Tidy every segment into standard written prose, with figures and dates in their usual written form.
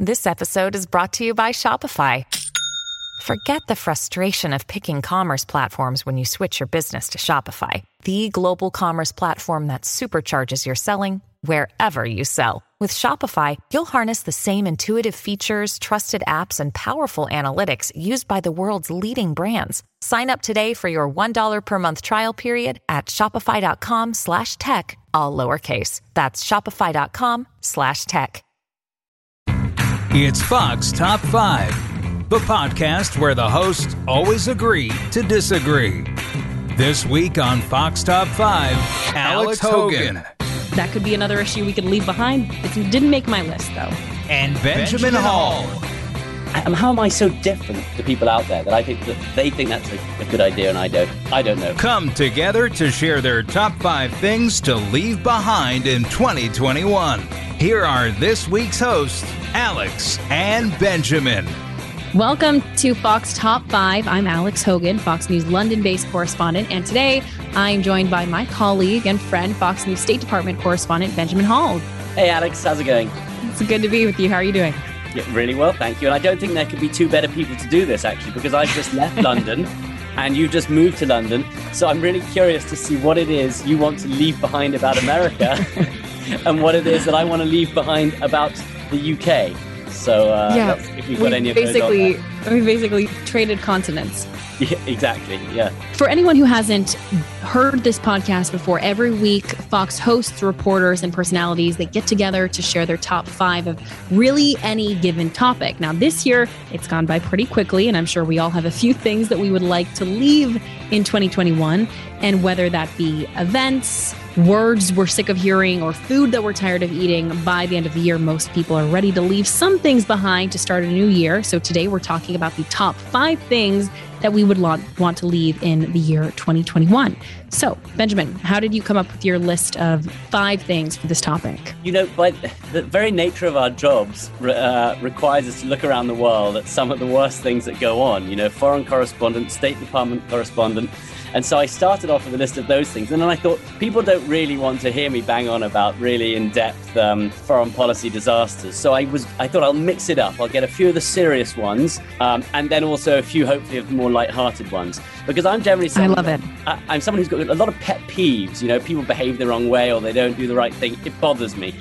This episode is brought to you by Shopify. Forget the frustration of picking commerce platforms when you switch your business to Shopify, the global commerce platform that supercharges your selling wherever you sell. With Shopify, you'll harness the same intuitive features, trusted apps, and powerful analytics used by the world's leading brands. Sign up today for your $1 per month trial period at shopify.com/tech, all lowercase. That's shopify.com/tech. It's Fox Top 5, the podcast where the hosts always agree to disagree. This week on Fox Top 5, Alex Hogan. That could be another issue we could leave behind. It didn't make my list, though. And Benjamin Hall. How am I so different to people out there that I think that they think that's a good idea and I don't know. Come together to share their top 5 things to leave behind in 2021. Here are this week's hosts, Alex and Benjamin. Welcome to Fox Top 5. I'm Alex Hogan, Fox News London-based correspondent, and today I'm joined by my colleague and friend, Fox News State Department correspondent, Benjamin Hall. Hey Alex, how's it going? It's good to be with you. How are you doing? Yeah, really well, thank you. And I don't think there could be two better people to do this, actually, because I've just left London and you've just moved to London. So I'm really curious to see what it is you want to leave behind about America and what it is that I want to leave behind about the UK. So let's see if we've got any of those on there. We basically traded continents. Yeah, exactly, yeah. For anyone who hasn't heard this podcast before, every week Fox hosts reporters and personalities that get together to share their top 5 of really any given topic. Now this year, it's gone by pretty quickly, and I'm sure we all have a few things that we would like to leave in 2021, and whether that be events, words we're sick of hearing, or food that we're tired of eating, by the end of the year, most people are ready to leave some things behind to start a new year. So today we're talking about the top 5 things that we would want to leave in the year 2021. So, Benjamin, how did you come up with your list of 5 things for this topic? You know, by the very nature of our jobs requires us to look around the world at some of the worst things that go on. You know, foreign correspondent, State Department correspondent. And so I started off with a list of those things. And then I thought, people don't really want to hear me bang on about really in-depth foreign policy disasters. So I thought I'll mix it up. I'll get a few of the serious ones and then also a few, hopefully, of the more lighthearted ones. Because I'm generally someone... I love it. I'm someone who's got a lot of pet peeves. You know, people behave the wrong way or they don't do the right thing. It bothers me.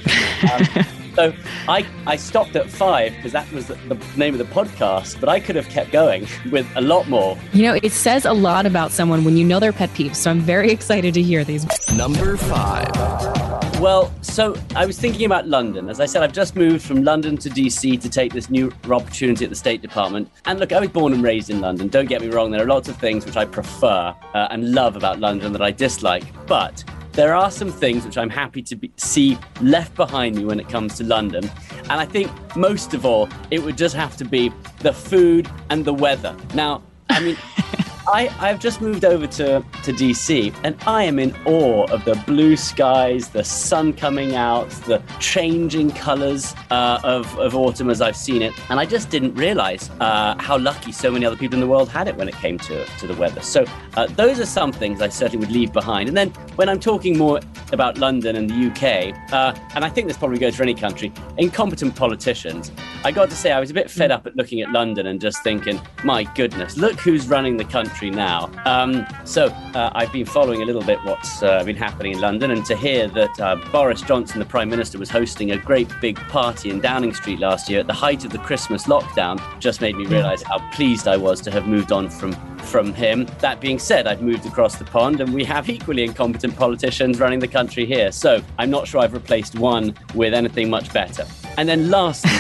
So I stopped at 5 because that was the name of the podcast, but I could have kept going with a lot more. You know, it says a lot about someone when you know their pet peeves, so I'm very excited to hear these. Number 5. Well, so I was thinking about London. As I said, I've just moved from London to DC to take this new opportunity at the State Department. And look, I was born and raised in London. Don't get me wrong, there are lots of things which I prefer and love about London that I dislike, but there are some things which I'm happy to see left behind me when it comes to London. And I think most of all, it would just have to be the food and the weather. Now, I mean, I've just moved over to DC and I am in awe of the blue skies, the sun coming out, the changing colours of autumn as I've seen it. And I just didn't realise how lucky so many other people in the world had it when it came to the weather. So those are some things I certainly would leave behind. And then when I'm talking more about London and the UK, and I think this probably goes for any country, incompetent politicians, I got to say I was a bit fed up at looking at London and just thinking, my goodness, look who's running the country now. So I've been following a little bit what's been happening in London, and to hear that Boris Johnson, the Prime Minister, was hosting a great big party in Downing Street last year at the height of the Christmas lockdown just made me realise how pleased I was to have moved on from him. That being said, I've moved across the pond and we have equally incompetent politicians running the country here. So I'm not sure I've replaced one with anything much better. And then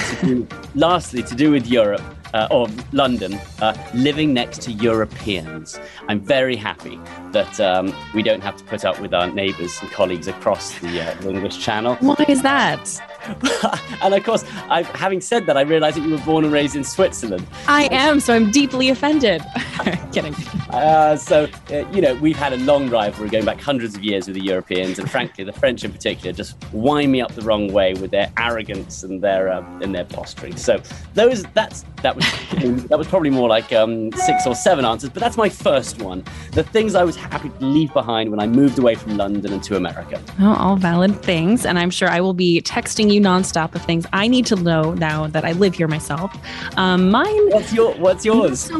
lastly, to do with Europe, or London, living next to Europeans. I'm very happy that we don't have to put up with our neighbours and colleagues across the English Channel. Why is that? And of course, having said that, I realised that you were born and raised in Switzerland. I am, so I'm deeply offended. Kidding. You know, we've had a long rivalry going back hundreds of years with the Europeans, and frankly, the French in particular just wind me up the wrong way with their arrogance and their posturing. So that was probably more like 6 or 7 answers, but that's my first one. The things I was happy to leave behind when I moved away from London and to America. Well, all valid things, and I'm sure I will be texting telling you nonstop of things I need to know now that I live here myself. Mine. What's yours?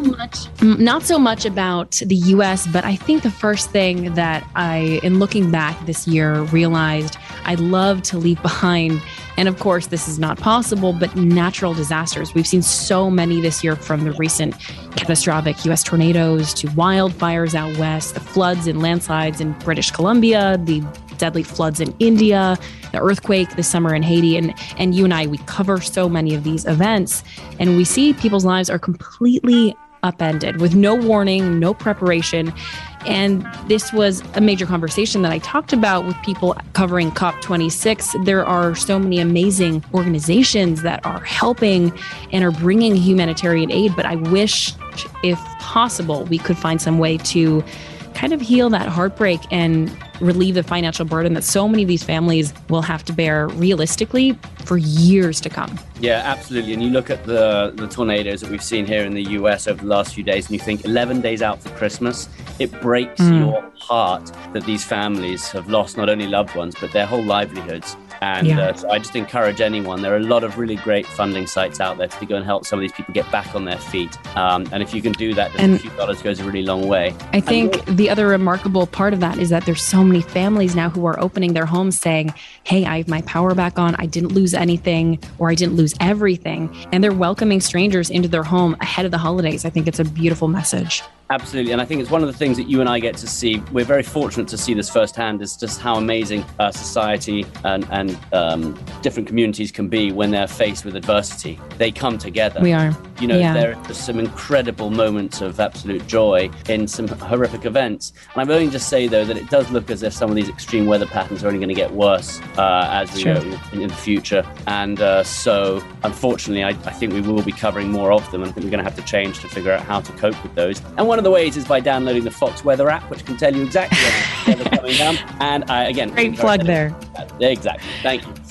Not so much about the U.S., but I think the first thing that I, in looking back this year, realized I'd love to leave behind. And of course, this is not possible, but natural disasters. We've seen so many this year, from the recent catastrophic U.S. tornadoes to wildfires out west, the floods and landslides in British Columbia, the deadly floods in India, the earthquake this summer in Haiti. And you and I, we cover so many of these events, and we see people's lives are completely upended with no warning, no preparation. And this was a major conversation that I talked about with people covering COP26. There are so many amazing organizations that are helping and are bringing humanitarian aid, but I wish, if possible, we could find some way to kind of heal that heartbreak and relieve the financial burden that so many of these families will have to bear realistically for years to come. Yeah, absolutely. And you look at the tornadoes that we've seen here in the US over the last few days, and you think 11 days out for Christmas, it breaks your heart that these families have lost not only loved ones, but their whole livelihoods. And so I just encourage anyone. There are a lot of really great funding sites out there to go and help some of these people get back on their feet. And if you can do that, just a few dollars goes a really long way. I think the other remarkable part of that is that there's so many families now who are opening their homes saying, hey, I have my power back on. I didn't lose anything, or I didn't lose everything. And they're welcoming strangers into their home ahead of the holidays. I think it's a beautiful message. Absolutely. And I think it's one of the things that you and I get to see. We're very fortunate to see this firsthand, is just how amazing society and different communities can be when they're faced with adversity. They come together. We are. You know, there are some incredible moments of absolute joy in some horrific events. And I'm only just say, though, that it does look as if some of these extreme weather patterns are only going to get worse as we go in the future. And so, unfortunately, I think we will be covering more of them. And I think we're going to have to change to figure out how to cope with those. And one of the ways is by downloading the Fox Weather app, which can tell you exactly when the weather's coming down. And again, great plug there. Exactly. Thank you.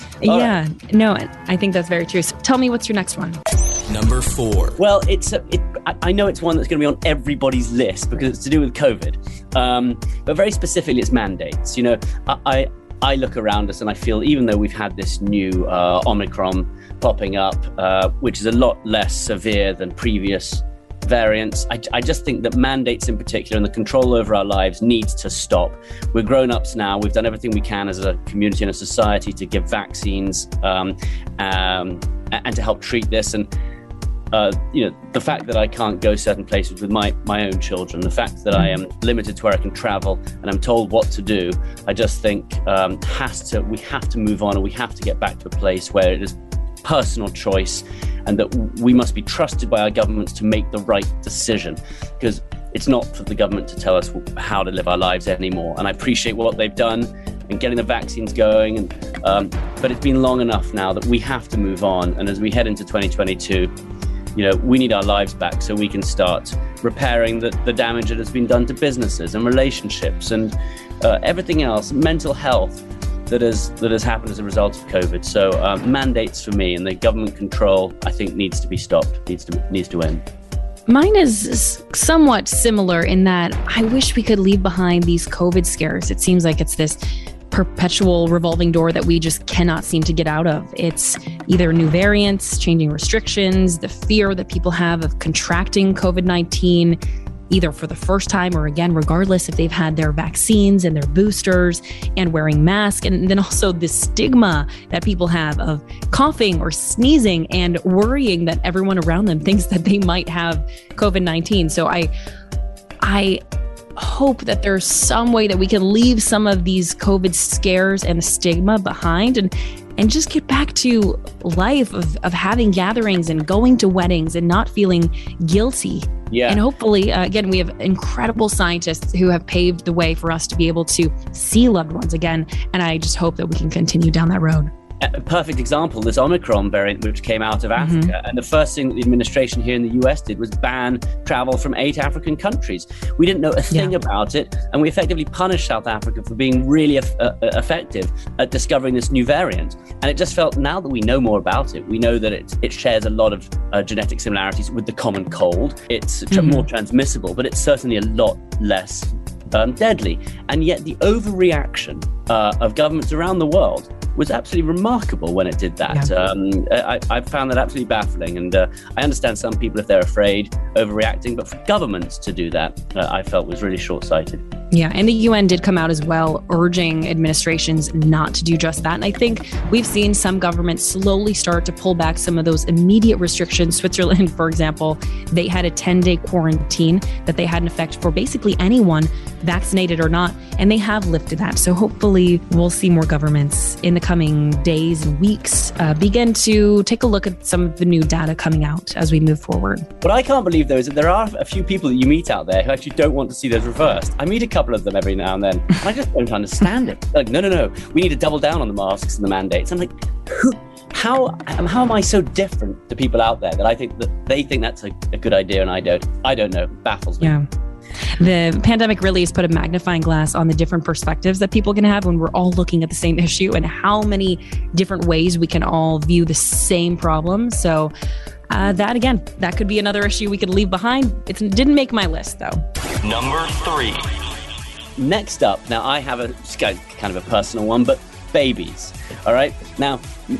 No, I think that's very true. So tell me, what's your next one? Number 4. Well, I know it's one that's going to be on everybody's list because it's to do with COVID. But very specifically, it's mandates. You know, I look around us and I feel, even though we've had this new Omicron popping up, which is a lot less severe than previous variants, I just think that mandates in particular and the control over our lives needs to stop. We're grown-ups now. We've done everything we can as a community and a society to give vaccines and to help treat this. And you know, the fact that I can't go certain places with my own children, the fact that I am limited to where I can travel and I'm told what to do, I just think we have to move on, and we have to get back to a place where it is personal choice, and that we must be trusted by our governments to make the right decision, because it's not for the government to tell us how to live our lives anymore. And I appreciate what they've done and getting the vaccines going, and but it's been long enough now that we have to move on. And as we head into 2022, you know, we need our lives back so we can start repairing the damage that has been done to businesses and relationships and everything else, mental health that has happened as a result of COVID. So mandates for me and the government control, I think, needs to be stopped, needs to end. Mine is somewhat similar in that I wish we could leave behind these COVID scares. It seems like it's this perpetual revolving door that we just cannot seem to get out of. It's either new variants, changing restrictions, the fear that people have of contracting COVID-19, either for the first time or again, regardless if they've had their vaccines and their boosters, and wearing masks. And then also the stigma that people have of coughing or sneezing and worrying that everyone around them thinks that they might have COVID-19. So I hope that there's some way that we can leave some of these COVID scares and the stigma behind and just get back to life of having gatherings and going to weddings and not feeling guilty. Yeah. And hopefully, again, we have incredible scientists who have paved the way for us to be able to see loved ones again. And I just hope that we can continue down that road. A perfect example, this Omicron variant, which came out of Africa. And the first thing that the administration here in the US did was ban travel from 8 African countries. We didn't know a thing about it. And we effectively punished South Africa for being really effective at discovering this new variant. And it just felt, now that we know more about it, we know that it shares a lot of genetic similarities with the common cold. It's more transmissible, but it's certainly a lot less deadly. And yet the overreaction of governments around the world was absolutely remarkable when it did that. Yeah. I found that absolutely baffling. And I understand some people, if they're afraid, overreacting. But for governments to do that, I felt was really short-sighted. Yeah, and the UN did come out as well, urging administrations not to do just that. And I think we've seen some governments slowly start to pull back some of those immediate restrictions. Switzerland, for example, they had a 10-day quarantine that they had in effect for basically anyone, vaccinated or not, and they have lifted that. So hopefully we'll see more governments in the coming days and weeks begin to take a look at some of the new data coming out as we move forward. What I can't believe, though, is that there are a few people that you meet out there who actually don't want to see those reversed. I meet a couple of them every now and then, and I just don't understand it. Like, no, we need to double down on the masks and the mandates. I'm like, how am I so different to people out there that I think that they think that's a good idea and I don't? I don't know. It baffles me. Yeah. The pandemic really has put a magnifying glass on the different perspectives that people can have when we're all looking at the same issue and how many different ways we can all view the same problem. So that could be another issue we could leave behind. It didn't make my list, though. Number 3. Next up, now I have a kind of a personal one, but babies. All right. Now,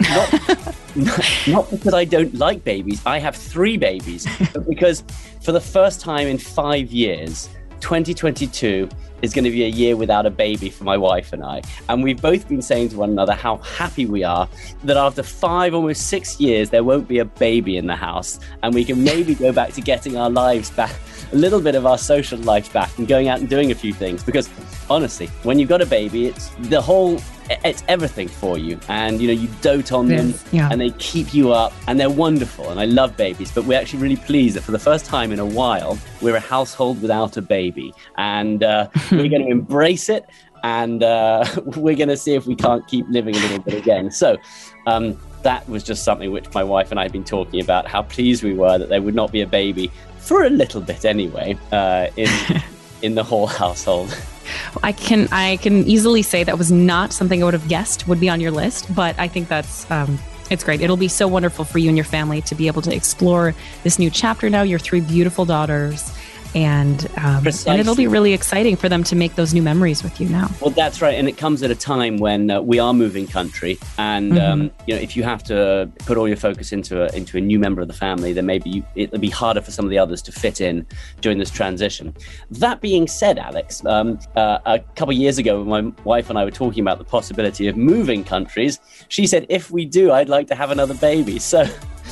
not because I don't like babies. I have 3 babies, but because for the first time in 5 years, 2022 is going to be a year without a baby for my wife and I. And we've both been saying to one another how happy we are that after 5, almost 6 years, there won't be a baby in the house. And we can maybe go back to getting our lives back, a little bit of our social life back and going out and doing a few things. Because honestly, when you've got a baby, it's everything for you. And, you dote on them and they keep you up and they're wonderful. And I love babies, but we're actually really pleased that for the first time in a while, we're a household without a baby. And we're going to embrace it. And we're going to see if we can't keep living a little bit again. So that was just something which my wife and I have been talking about, how pleased we were that there would not be a baby for a little bit anyway in the whole household. I can easily say that was not something I would have guessed would be on your list, but I think that's it's great. It'll be so wonderful for you and your family to be able to explore this new chapter now, your 3 beautiful daughters. And it'll be really exciting for them to make those new memories with you now. Well, that's right. And it comes at a time when we are moving country. And, if you have to put all your focus into a new member of the family, then maybe it'll be harder for some of the others to fit in during this transition. That being said, Alex, a couple of years ago, when my wife and I were talking about the possibility of moving countries, she said, if we do, I'd like to have another baby. So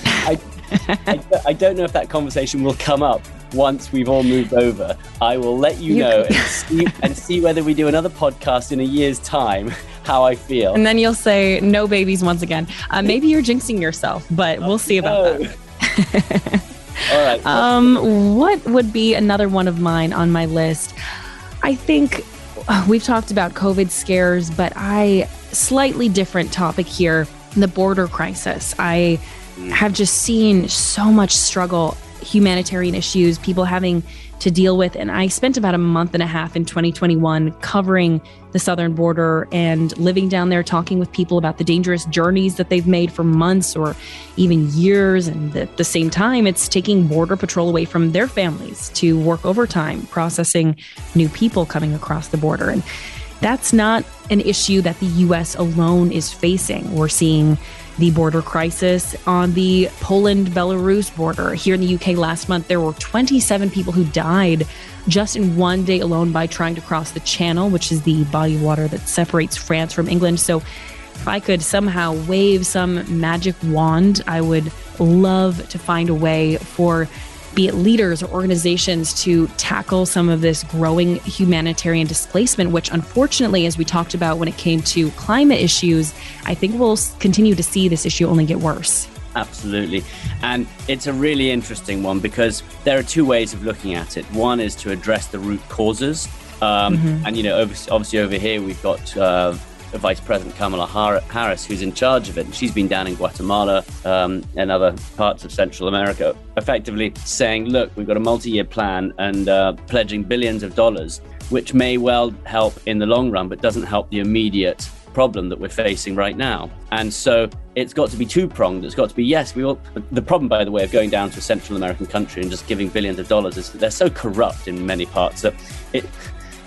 I don't know if that conversation will come up once we've all moved over. I will let you know and see whether we do another podcast in a year's time, how I feel. And then you'll say no babies once again. Maybe you're jinxing yourself, but we'll see about that. All right. What would be another one of mine on my list? I think we've talked about COVID scares, but slightly different topic here, the border crisis. I have just seen so much struggle, humanitarian issues, people having to deal with. And I spent about a month and a half in 2021 covering the southern border and living down there, talking with people about the dangerous journeys that they've made for months or even years. And at the same time, it's taking Border Patrol away from their families to work overtime, processing new people coming across the border. And that's not an issue that the U.S. alone is facing. We're seeing the border crisis on the Poland-Belarus border. Here in the UK last month, there were 27 people who died just in one day alone by trying to cross the Channel, which is the body of water that separates France from England. So if I could somehow wave some magic wand, I would love to find a way for be it leaders or organizations to tackle some of this growing humanitarian displacement, which unfortunately, as we talked about when it came to climate issues, I think we'll continue to see this issue only get worse. Absolutely. And it's a really interesting one because there are 2 ways of looking at it. One is to address the root causes. And, obviously over here, we've got Vice President Kamala Harris, who's in charge of it. And she's been down in Guatemala and other parts of Central America, effectively saying, look, we've got a multi-year plan and pledging billions of dollars, which may well help in the long run, but doesn't help the immediate problem that we're facing right now. And so it's got to be 2-pronged. It's got to be, yes, we will. The problem, by the way, of going down to a Central American country and just giving billions of dollars is that they're so corrupt in many parts that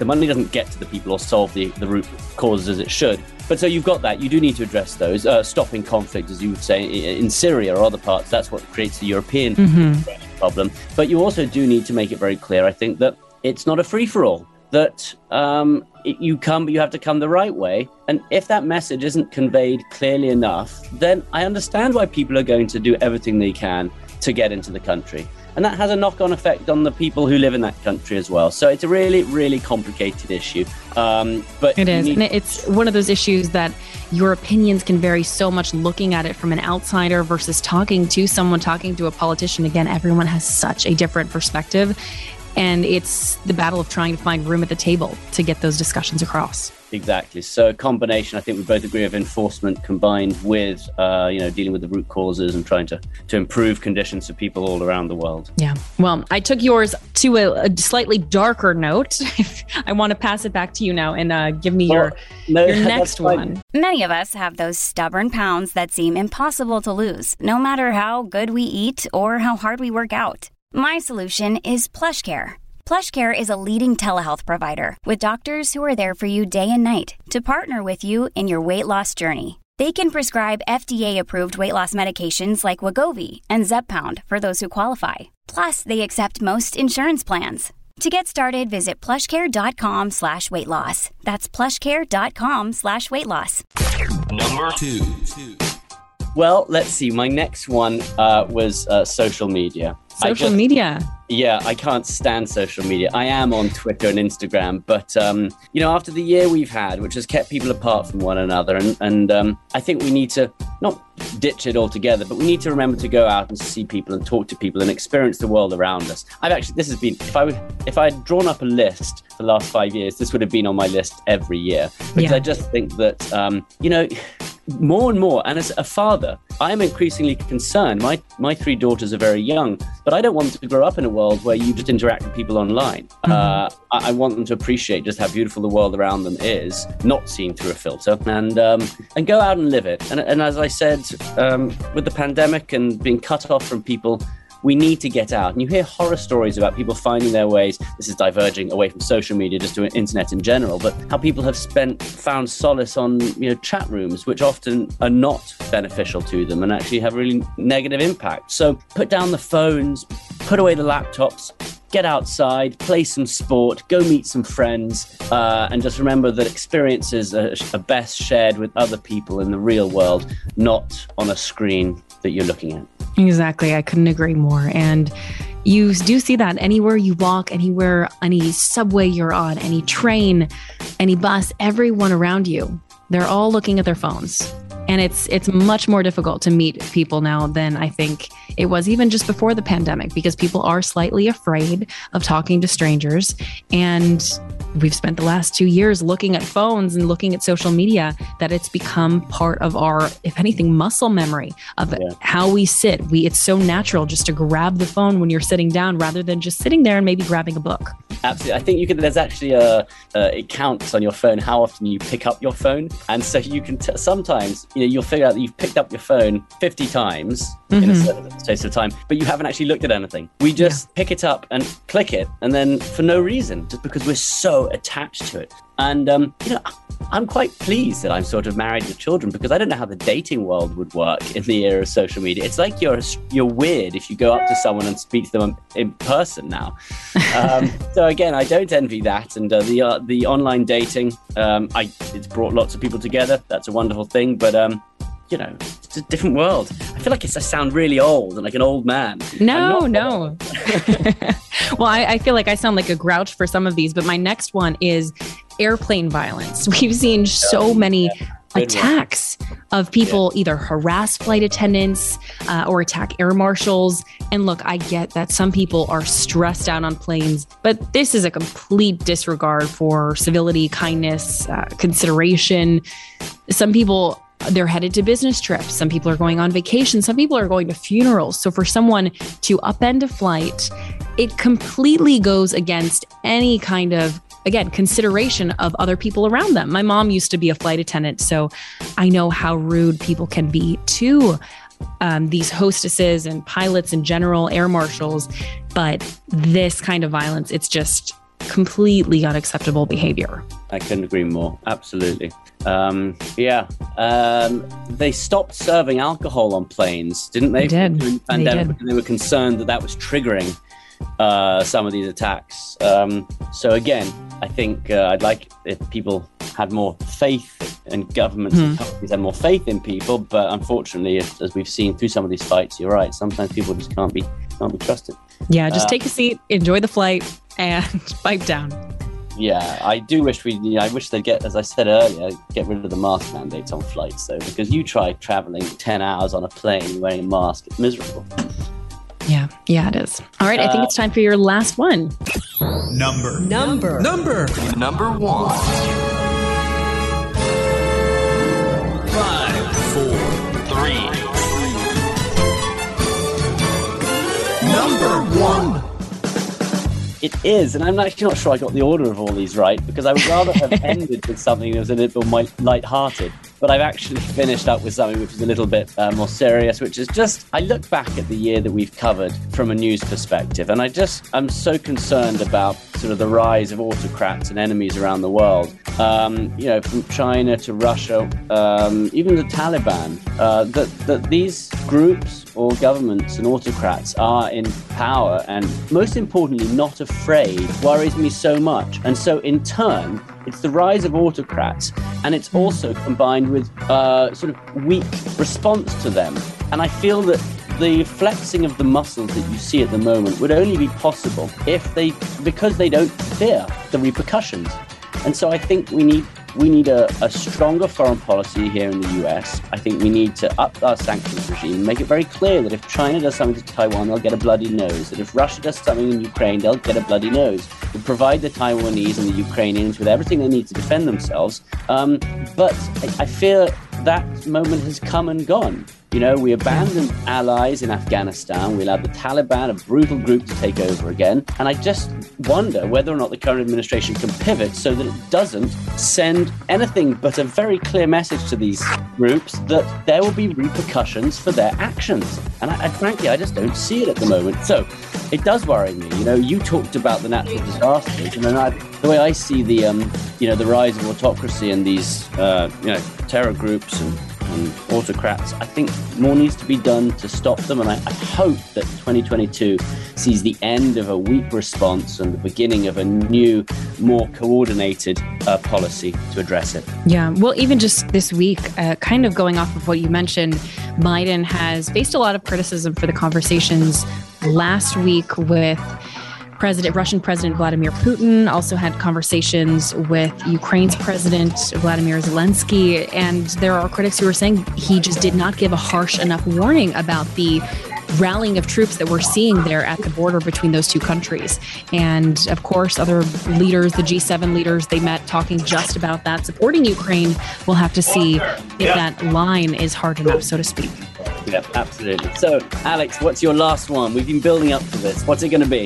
the money doesn't get to the people or solve the root causes as it should. But so you've got that. You do need to address those. Stopping conflict, as you would say, in Syria or other parts, that's what creates the European problem. But you also do need to make it very clear, I think, that it's not a free-for-all, that you come, but you have to come the right way. And if that message isn't conveyed clearly enough, then I understand why people are going to do everything they can to get into the country. And that has a knock-on effect on the people who live in that country as well. So it's a really, really complicated issue. But it is. And it's one of those issues that your opinions can vary so much looking at it from an outsider versus talking to someone, talking to a politician. Again, everyone has such a different perspective. And it's the battle of trying to find room at the table to get those discussions across. Exactly. So a combination, I think we both agree, of enforcement combined with, dealing with the root causes and trying to improve conditions for people all around the world. Yeah. Well, I took yours to a slightly darker note. I want to pass it back to you now and give me your next one. Many of us have those stubborn pounds that seem impossible to lose, no matter how good we eat or how hard we work out. My solution is PlushCare. PlushCare is a leading telehealth provider with doctors who are there for you day and night to partner with you in your weight loss journey. They can prescribe FDA-approved weight loss medications like Wegovy and Zepbound for those who qualify. Plus, they accept most insurance plans. To get started, visit plushcare.com/weightloss. That's plushcare.com/weightloss. Number 2. Well, let's see. My next one was social media. Social media. Yeah, I can't stand social media. I am on Twitter and Instagram, but, after the year we've had, which has kept people apart from one another, and I think we need to not ditch it altogether, but we need to remember to go out and see people and talk to people and experience the world around us. If I had drawn up a list for the last 5 years, this would have been on my list every year. Because I just think that, more and more, and as a father, I am increasingly concerned. My 3 daughters are very young, but I don't want them to grow up in a world where you just interact with people online. I want them to appreciate just how beautiful the world around them is, not seen through a filter, and go out and live it. And as I said, with the pandemic and being cut off from people, we need to get out. And you hear horror stories about people finding their ways. This is diverging away from social media, just to internet in general, but how people have found solace on chat rooms, which often are not beneficial to them and actually have really negative impact. So put down the phones, put away the laptops, get outside, play some sport, go meet some friends, and just remember that experiences are best shared with other people in the real world, not on a screen that you're looking at. Exactly. I couldn't agree more. And you do see that anywhere you walk, anywhere, any subway you're on, any train, any bus, everyone around you, they're all looking at their phones. And it's much more difficult to meet people now than I think it was even just before the pandemic, because people are slightly afraid of talking to strangers. And we've spent the last 2 years looking at phones and looking at social media, that it's become part of our, if anything, muscle memory of how we sit. It's so natural just to grab the phone when you're sitting down rather than just sitting there and maybe grabbing a book. Absolutely. I think there's actually it counts on your phone how often you pick up your phone. And so you can sometimes, you'll figure out that you've picked up your phone 50 times in a certain space of time, but you haven't actually looked at anything. We just pick it up and click it, and then for no reason, just because we're so attached to it. And, I'm quite pleased that I'm sort of married with children, because I don't know how the dating world would work in the era of social media. It's like you're weird if you go up to someone and speak to them in person now. So again, I don't envy that. And the online dating, it's brought lots of people together. That's a wonderful thing. But, it's a different world. I feel like I sound really old and like an old man. No. Well, I feel like I sound like a grouch for some of these, but my next one is airplane violence. We've seen so many attacks of people either harass flight attendants or attack air marshals. And look, I get that some people are stressed out on planes, but this is a complete disregard for civility, kindness, consideration. Some people, they're headed to business trips. Some people are going on vacation. Some people are going to funerals. So for someone to upend a flight, it completely goes against any kind of, again, consideration of other people around them. My mom used to be a flight attendant, so I know how rude people can be to these hostesses and pilots in general, air marshals. But this kind of violence, it's just completely unacceptable behavior. I couldn't agree more. Absolutely. They stopped serving alcohol on planes, didn't they? They did. During the pandemic, because they were concerned that was triggering some of these attacks. So again, I think I'd like if people had more faith and governments and companies had more faith in people. But unfortunately, as we've seen through some of these fights, you're right. Sometimes people just can't be trusted. Yeah, just take a seat, enjoy the flight, and pipe down. Yeah, I do wish I wish they'd get rid of the mask mandates on flights, though, because you try traveling 10 hours on a plane wearing a mask, it's miserable. Yeah, it is. All right, I think it's time for your last one. Number 1. 5, 4, 3. Number 1. It is, and I'm actually not sure I got the order of all these right, because I would rather have ended with something that was a little more light-hearted. But I've actually finished up with something which is a little bit more serious, which is just, I look back at the year that we've covered from a news perspective, and I'm so concerned about sort of the rise of autocrats and enemies around the world. From China to Russia, even the Taliban, that these groups or governments and autocrats are in power and, most importantly, not afraid, worries me so much. And so in turn, it's the rise of autocrats, and it's also combined with sort of weak response to them. And I feel that the flexing of the muscles that you see at the moment would only be possible because they don't fear the repercussions. And so I think we need a stronger foreign policy here in the US. I think we need to up our sanctions regime, make it very clear that if China does something to Taiwan, they'll get a bloody nose. That if Russia does something in Ukraine, they'll get a bloody nose. We'll provide the Taiwanese and the Ukrainians with everything they need to defend themselves. But I fear that moment has come and gone. We abandoned allies in Afghanistan. We allowed the Taliban, a brutal group, to take over again. And I just wonder whether or not the current administration can pivot so that it doesn't send anything but a very clear message to these groups that there will be repercussions for their actions. And frankly, I just don't see it at the moment. So it does worry me. You talked about the natural disasters, and the way I see the rise of autocracy and these terror groups and autocrats, I think more needs to be done to stop them, and I hope that 2022 sees the end of a weak response and the beginning of a new, more coordinated policy to address it. Yeah, well, even just this week, kind of going off of what you mentioned, Biden has faced a lot of criticism for the conversations last week with Russian President Vladimir Putin, also had conversations with Ukraine's President Vladimir Zelensky. And there are critics who are saying he just did not give a harsh enough warning about the rallying of troops that we're seeing there at the border between those two countries. And of course, other leaders, the G7 leaders, they met talking just about that, supporting Ukraine. We'll have to see if that line is hard enough, so to speak. Yeah, absolutely. So, Alex, what's your last one? We've been building up to this. What's it going to be?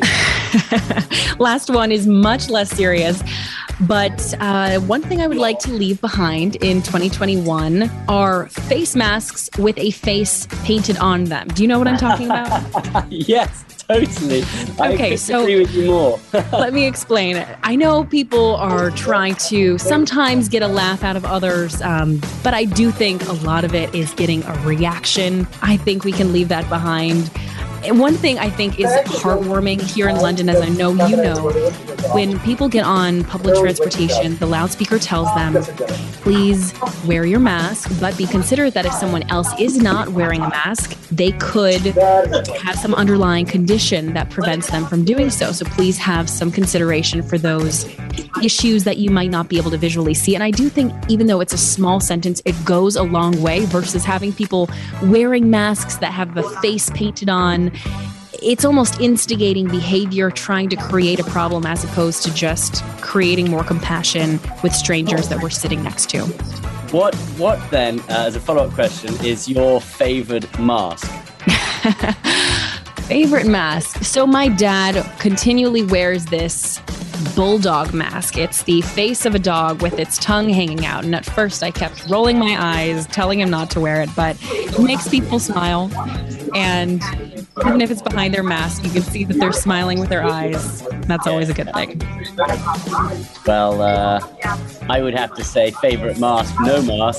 Last one is much less serious. But one thing I would like to leave behind in 2021 are face masks with a face painted on them. Do you know what I'm talking about? Yes, totally. Okay, I couldn't agree with you more. Let me explain. I know people are trying to sometimes get a laugh out of others, but I do think a lot of it is getting a reaction. I think we can leave that behind. And one thing I think is heartwarming here in London, as I know you know, when people get on public transportation, the loudspeaker tells them, please wear your mask, but be considerate that if someone else is not wearing a mask, they could have some underlying condition that prevents them from doing so. So please have some consideration for those issues that you might not be able to visually see. And I do think even though it's a small sentence, it goes a long way versus having people wearing masks that have the face painted on. It's almost instigating behavior, trying to create a problem as opposed to just creating more compassion with strangers that we're sitting next to. What then, as a follow-up question, is your favorite mask? Favorite mask? So my dad continually wears this bulldog mask. It's the face of a dog with its tongue hanging out. And at first I kept rolling my eyes, telling him not to wear it, but it makes people smile. And Even if it's behind their mask, you can see that they're smiling with their eyes. That's always a good thing. Well, I would have to say favorite mask, no mask.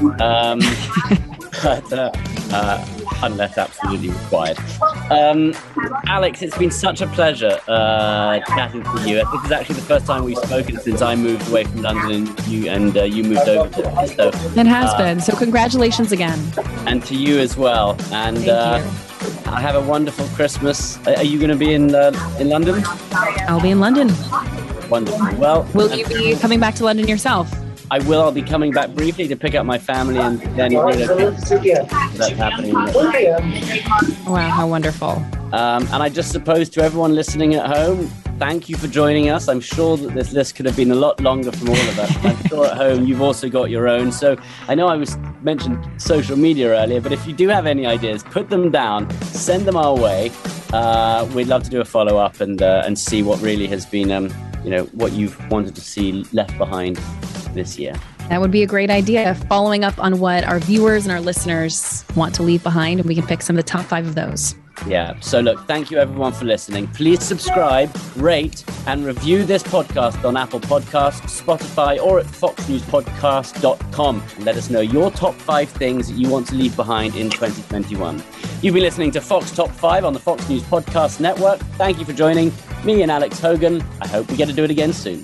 Unless absolutely required. Alex, it's been such a pleasure chatting to you. This is actually the first time we've spoken since I moved away from London and you moved over to me. So, it has been. So congratulations again. And to you as well. And have a wonderful Christmas. Are you going to be in London? I'll be in London. Wonderful. Well, will you be coming back to London yourself? I will. I'll be coming back briefly to pick up my family and then that's happening. Wow, how wonderful. And I just suppose to everyone listening at home, thank you for joining us. I'm sure that this list could have been a lot longer from all of us. I'm sure at home you've also got your own. So I know I mentioned social media earlier, but if you do have any ideas, put them down, send them our way. We'd love to do a follow-up and see what really has been, what you've wanted to see left behind this year. That would be a great idea, following up on what our viewers and our listeners want to leave behind, and we can pick some of the top 5 of those. Yeah. So look, thank you everyone for listening. Please subscribe, rate, and review this podcast on Apple Podcasts, Spotify, or at foxnewspodcast.com. And let us know your top 5 things that you want to leave behind in 2021. You've been listening to Fox Top 5 on the Fox News Podcast Network. Thank you for joining me and Alex Hogan. I hope we get to do it again soon.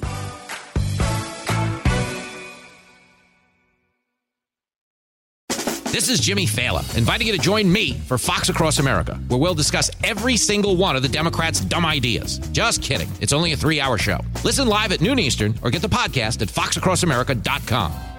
This is Jimmy Fallon, inviting you to join me for Fox Across America, where we'll discuss every single one of the Democrats' dumb ideas. Just kidding. It's only a 3-hour show. Listen live at noon Eastern or get the podcast at foxacrossamerica.com.